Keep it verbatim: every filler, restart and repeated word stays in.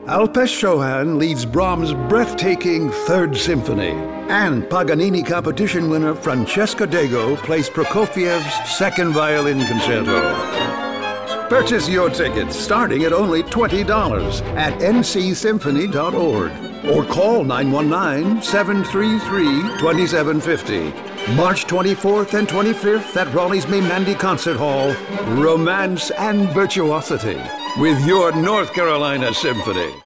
Alpesh Chauhan leads Brahms' breathtaking Third Symphony. And Paganini competition winner Francesca Dago plays Prokofiev's Second Violin Concerto. Purchase your tickets starting at only twenty dollars at n c symphony dot org or call nine one nine, seven three three, two seven five zero. March twenty-fourth and twenty-fifth at Raleigh's Maimandi Concert Hall. Romance and virtuosity with your North Carolina Symphony.